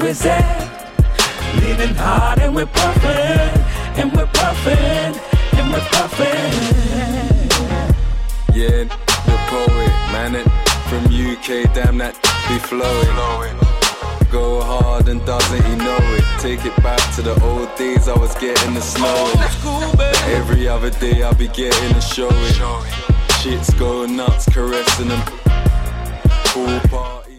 where is it? Leaning hard and we're puffin', and we're puffin', and we're puffin'. Yeah, the poet, man, it from UK, damn that be flowing. Go hard and doesn't he know it? Take it back to the old days, I was getting the snowing. Every other day I be getting the showing. Shits go nuts, caressing them. Pool party.